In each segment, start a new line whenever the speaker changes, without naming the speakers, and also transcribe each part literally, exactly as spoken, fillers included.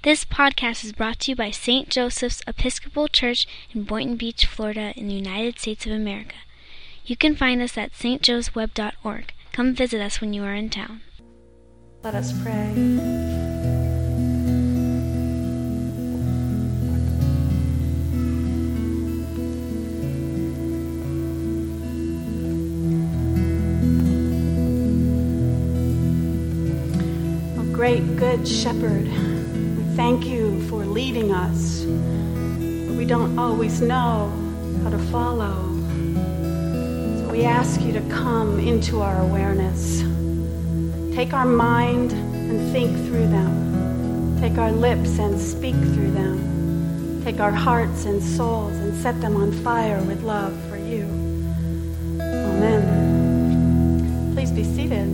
This podcast is brought to you by Saint Joseph's Episcopal Church in Boynton Beach, Florida, in the United States of America. You can find us at s t joes web dot org. Come visit us when you are in town.
Let us pray. Oh, great good shepherd, we thank you for leading us, but we don't always know how to follow. So we ask you to come into our awareness. Take our mind and think through them. Take our lips and speak through them. Take our hearts and souls and set them on fire with love for you. Amen. Please be seated.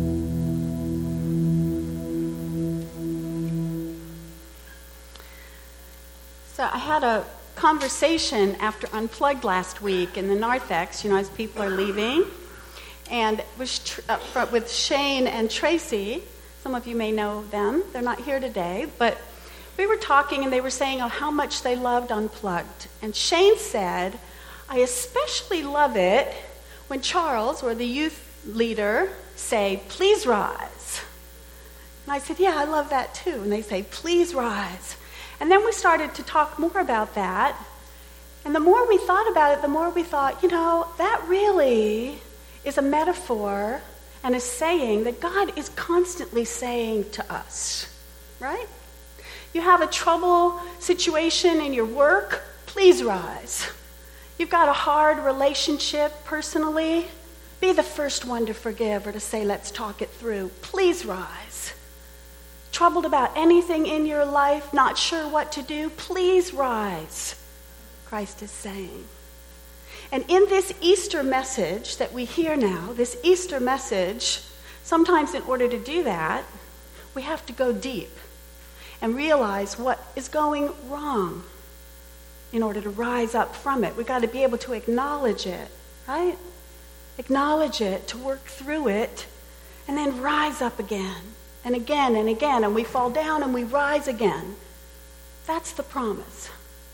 So I had a conversation after Unplugged last week in the narthex, you know, as people are leaving. And with, uh, with Shane and Tracy. Some of you may know them. They're not here today. But we were talking, and they were saying oh, how much they loved Unplugged. And Shane said, I especially love it when Charles, or the youth leader, say, please rise. And I said, yeah, I love that too. And they say, please rise. And then we started to talk more about that. And the more we thought about it, the more we thought, you know, that really is a metaphor and a saying that God is constantly saying to us, right? You have a trouble situation in your work, please rise. You've got a hard relationship personally, be the first one to forgive or to say, let's talk it through. Please rise. Troubled about anything in your life, not sure what to do, please rise, Christ is saying. And in this Easter message that we hear now, this Easter message, sometimes in order to do that, we have to go deep and realize what is going wrong in order to rise up from it. We've got to be able to acknowledge it, right? Acknowledge it, to work through it, and then rise up again and again and again. And we fall down and we rise again. That's the promise.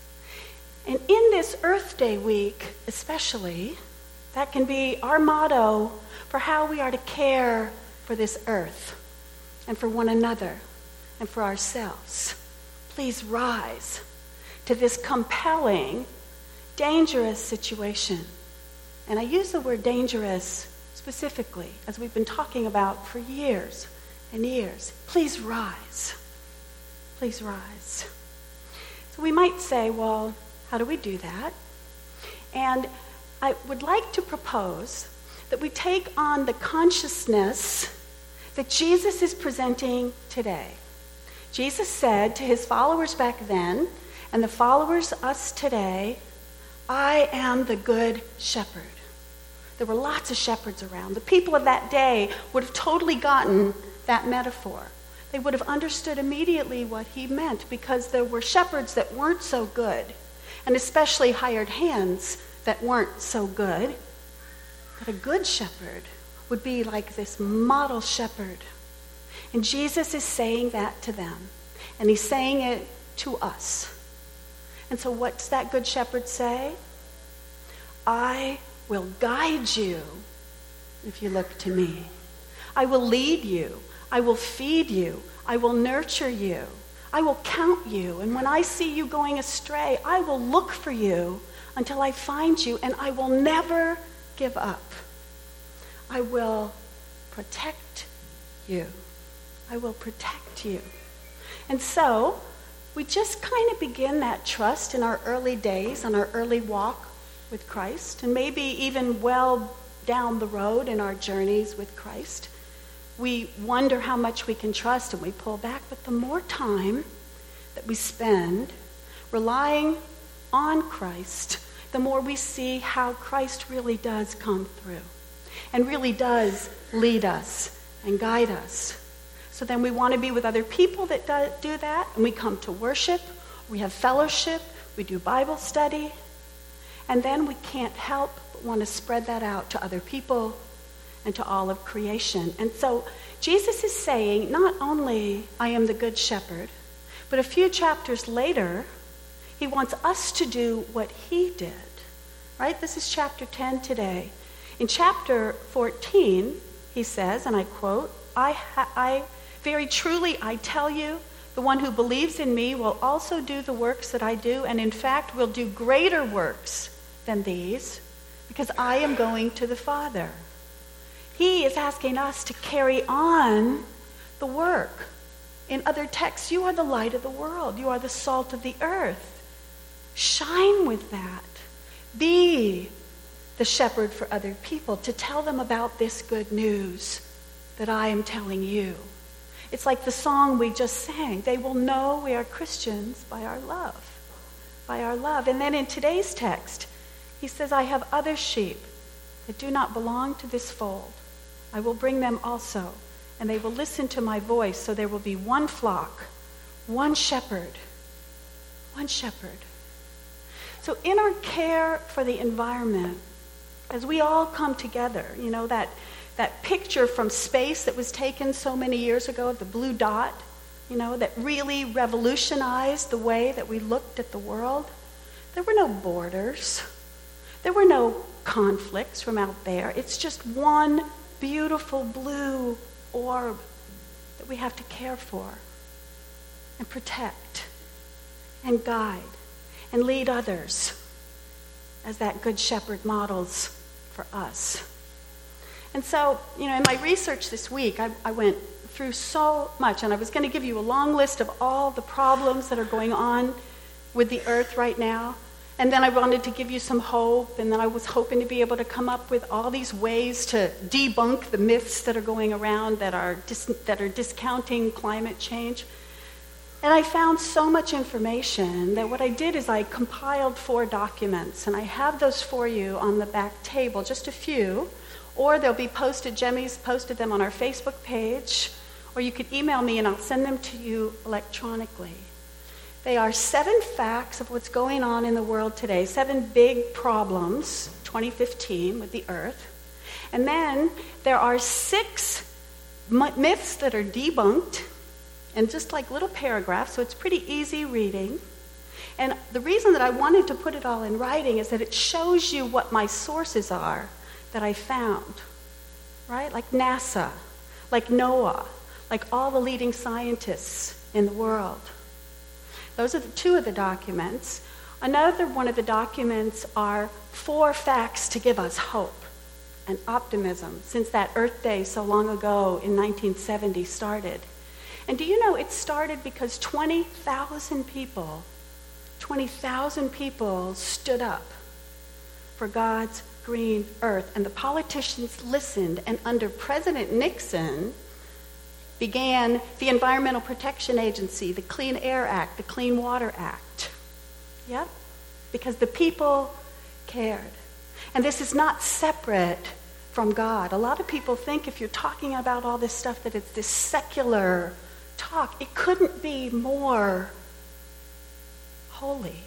And in this Earth Day week, especially, that can be our motto for how we are to care for this earth and for one another and for ourselves. Please rise to this compelling, dangerous situation. And I use the word dangerous specifically, as we've been talking about for years and years. Please rise. Please rise. So we might say, well, how do we do that? And I would like to propose that we take on the consciousness that Jesus is presenting today. Jesus said to his followers back then, and the followers us today, I am the good shepherd. There were lots of shepherds around. The people of that day would have totally gotten that metaphor. They would have understood immediately what he meant, because there were shepherds that weren't so good, and especially hired hands that weren't so good. But a good shepherd would be like this model shepherd. And Jesus is saying that to them. And he's saying it to us. And so what's that good shepherd say? I will guide you if you look to me. I will lead you. I will feed you. I will nurture you. I will count you, and when I see you going astray, I will look for you until I find you, and I will never give up. I will protect you. I will protect you. And so, we just kind of begin that trust in our early days, on our early walk with Christ, and maybe even well down the road in our journeys with Christ. We wonder how much we can trust and we pull back, but the more time that we spend relying on Christ, the more we see how Christ really does come through and really does lead us and guide us. So then we want to be with other people that do that, and we come to worship, we have fellowship, we do Bible study, and then we can't help but want to spread that out to other people and to all of creation. And so Jesus is saying, not only I am the good shepherd, But a few chapters later, he wants us to do what he did. Right? This is chapter ten today. In chapter fourteen, he says, and I quote, I, ha- I very truly I tell you, the one who believes in me will also do the works that I do, and in fact will do greater works than these, because I am going to the Father. He is asking us to carry on the work. In other texts, you are the light of the world. You are the salt of the earth. Shine with that. Be the shepherd for other people, to tell them about this good news that I am telling you. It's like the song we just sang. They will know we are Christians by our love. By our love. And then in today's text, he says, I have other sheep that do not belong to this fold. I will bring them also, and they will listen to my voice, so there will be one flock, one shepherd, one shepherd. So in our care for the environment, as we all come together, you know, that, that picture from space that was taken so many years ago of the blue dot, you know, that really revolutionized the way that we looked at the world. There were no borders. There were no conflicts from out there. It's just one beautiful blue orb that we have to care for and protect and guide and lead others as that good shepherd models for us. And so, you know, in my research this week, I, I went through so much, and I was going to give you a long list of all the problems that are going on with the earth right now. And then I wanted to give you some hope, and then I was hoping to be able to come up with all these ways to debunk the myths that are going around that are dis- that are discounting climate change. And I found so much information that what I did is I compiled four documents, and I have those for you on the back table, just a few, or they'll be posted. Jemmy's posted them on our Facebook page, or you could email me and I'll send them to you electronically. They are seven facts of what's going on in the world today, seven big problems, twenty fifteen, with the earth. And then there are six myths that are debunked, and just like little paragraphs, so it's pretty easy reading. And the reason that I wanted to put it all in writing is that it shows you what my sources are that I found, right? Like NASA, like NOAA, like all the leading scientists in the world. Those are the two of the documents. Another one of the documents are four facts to give us hope and optimism since that Earth Day so long ago in nineteen seventy started. And do you know it started because twenty thousand people, twenty thousand people stood up for God's green earth. And the politicians listened, and under President Nixon began the Environmental Protection Agency, the Clean Air Act, the Clean Water Act. Yep, because the people cared. And this is not separate from God. A lot of people think if you're talking about all this stuff that it's this secular talk. It couldn't be more holy.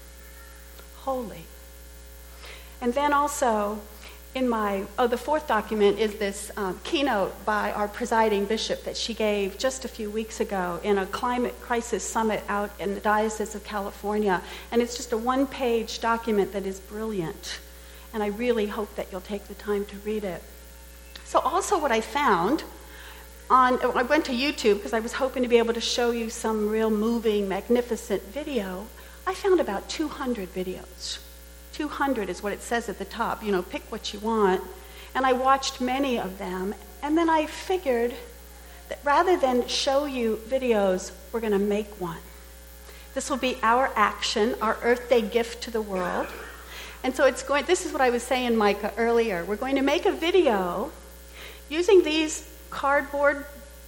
Holy. And then also, in my, oh, the fourth document is this um, keynote by our presiding bishop that she gave just a few weeks ago in a climate crisis summit out in the Diocese of California. And it's just a one-page document that is brilliant. And I really hope that you'll take the time to read it. So also what I found, on, I went to YouTube because I was hoping to be able to show you some real moving, magnificent video. I found about two hundred videos. two hundred is what it says at the top. You know, pick what you want. And I watched many of them. And then I figured that rather than show you videos, we're going to make one. This will be our action, our Earth Day gift to the world. And so it's going, this is what I was saying, Micah, earlier. We're going to make a video using these cardboard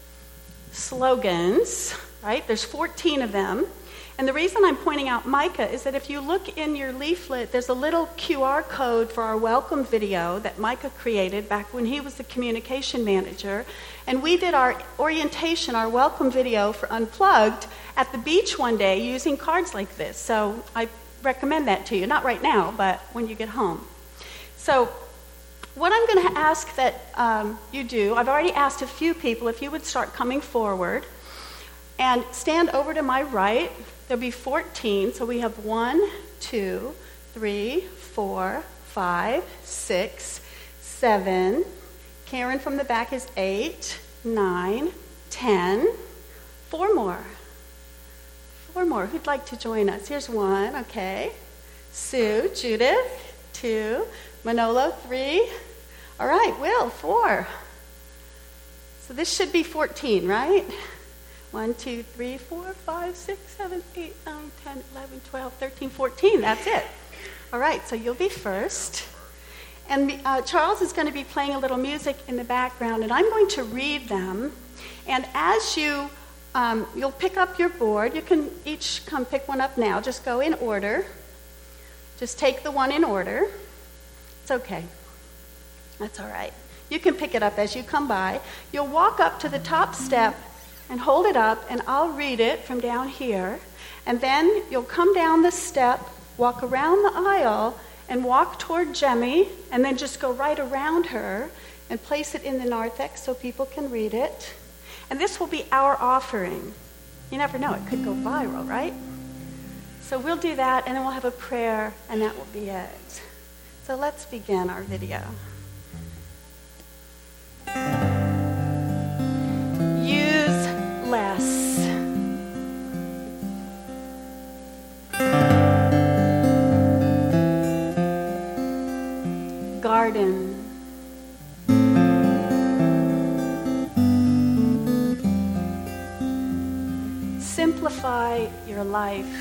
slogans, right? There's fourteen of them. And the reason I'm pointing out Micah is that if you look in your leaflet, there's a little Q R code for our welcome video that Micah created back when he was the communication manager. And we did our orientation, our welcome video for Unplugged at the beach one day using cards like this. So I recommend that to you. Not right now, but when you get home. So what I'm going to ask that um, you do, I've already asked a few people if you would start coming forward. And stand over to my right. There'll be fourteen. So we have one, two, three, four, five, six, seven. Karen from the back is eight, nine, ten. Four more. Four more. Who'd like to join us? Here's one. Okay. Sue, Judith, two. Manolo, three. All right, Will, four. So this should be fourteen, right? One, two, three, four, five, six, seven, eight, nine, ten, eleven, twelve, thirteen, fourteen. That's it. All right, so you'll be first. And uh, Charles is going to be playing a little music in the background, and I'm going to read them. And as you, um, you'll pick up your board. You can each come pick one up now. Just go in order. Just take the one in order. It's okay. That's all right. You can pick it up as you come by. You'll walk up to the top step and hold it up, and I'll read it from down here. And then you'll come down the step, walk around the aisle, and walk toward Jemmy, and then just go right around her and place it in the narthex so people can read it. And this will be our offering. You never know, it could go viral, right? So we'll do that, and then we'll have a prayer, and that will be it. So let's begin our video. Use less. Garden. Simplify your life.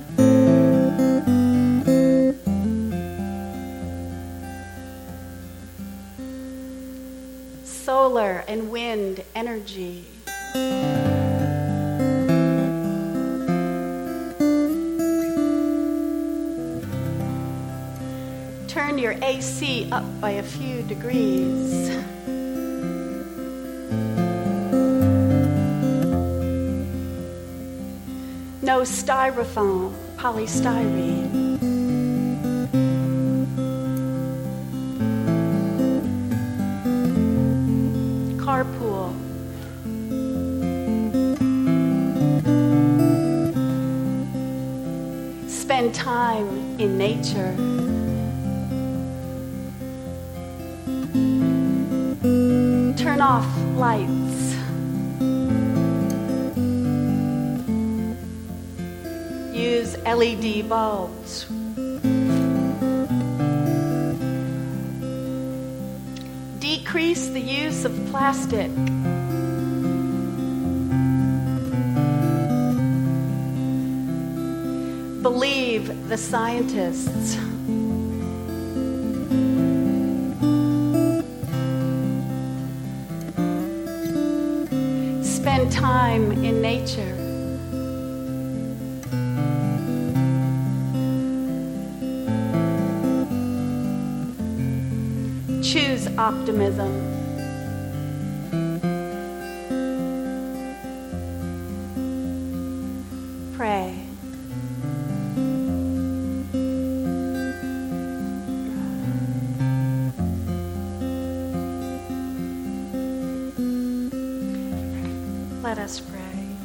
Solar and wind energy. Turn your A C up by a few degrees. No styrofoam, polystyrene. Carpool. Spend time in nature. Turn off lights. Use L E D bulbs. Decrease the use of plastic. Believe the scientists. Spend time in nature. Choose optimism. Pray. Let us pray.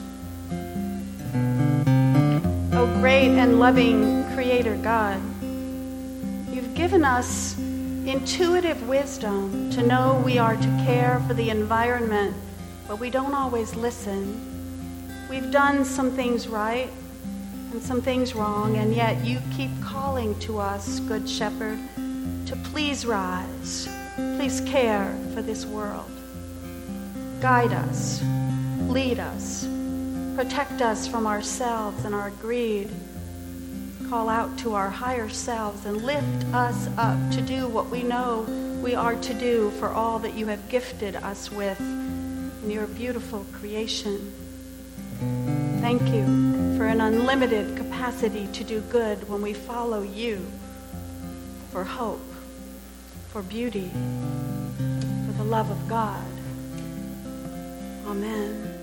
O great and loving Creator God, you've given us intuitive wisdom to know we are to care for the environment, but we don't always listen. We've done some things right and some things wrong, and yet you keep calling to us, Good Shepherd, to please rise, please care for this world. Guide us, lead us, protect us from ourselves and our greed. Call out to our higher selves and lift us up to do what we know we are to do for all that you have gifted us with in your beautiful creation. Thank you for an unlimited capacity to do good when we follow you, for hope, for beauty, for the love of God. Amen.